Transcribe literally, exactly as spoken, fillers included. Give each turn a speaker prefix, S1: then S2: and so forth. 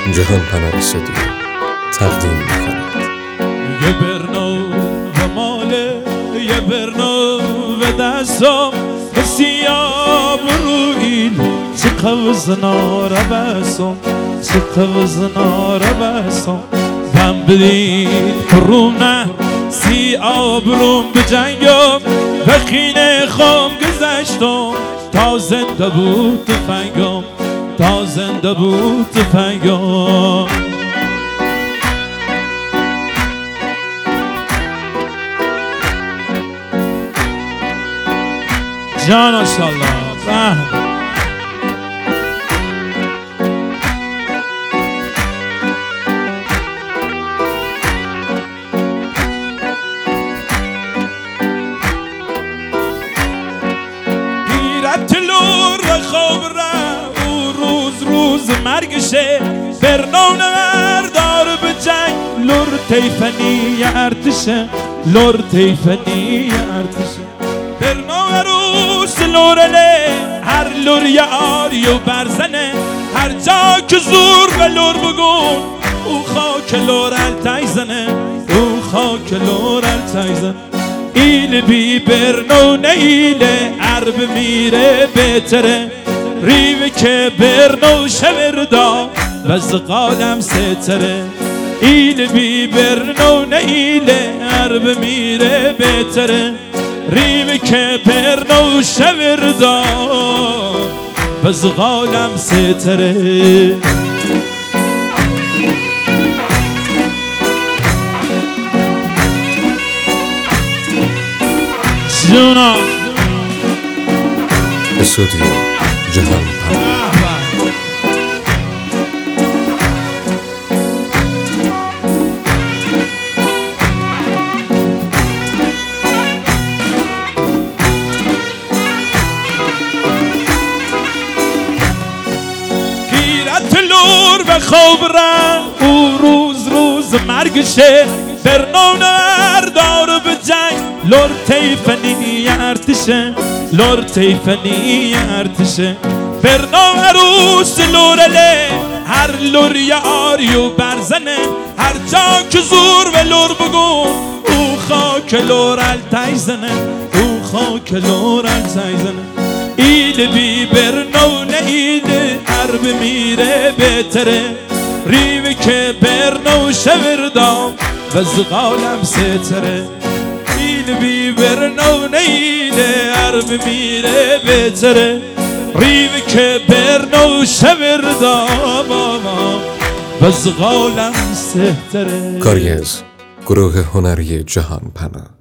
S1: جهان پناه استودیو تقدیم می‌کند.
S2: یه برنو و ماله یه برنو و دستم سیاب رویل چه قوزنا را بسم چه قوزنا را بسم بم بدید پرونه سیاب روم به جنگم و خینه خام گذشتم تا زنده بود تفنگم تا زنده بود تفنگم. جان ماشاءالله گیرد تلور و خواب را او روز روز مرگشه برنون اردار به جنگ لور تیفنی ارتشه لور تیفنی ارتشه برنو عروس لورله هر لور یه آری و برزنه هر جا که زور و لور بگون او خاک لورل تایزنه او خاک لورل تایزنه ایل بی برنو نیله عرب میره بهتره ریوه که برنو شوردا وزقالم ستره ایل بی برنو نیله عرب میره بهتره ریوه که برنو شوردا وزقالم ستره. جونا
S1: استودیو جهان پناه.
S2: لور و خواب را او روز روز مرگشه برنون اردار به جنگ لور تیفنی ارتشه لور تیفنی ارتشه برنو عروس لورله هر لور یه آری و برزنه هر جا که زور و لور بگون او خاک لورل تایزنه او خاک لورل تایزنه ایل بی برنو نیله عرب میره بهتره ریوه که برنو شوردام وزقالم ستره ایل بی برنو نیله عرب میره بهتره ریوه که برنو شوردام وزقالم ستره.
S1: کاری از گروه هنری جهان پناه.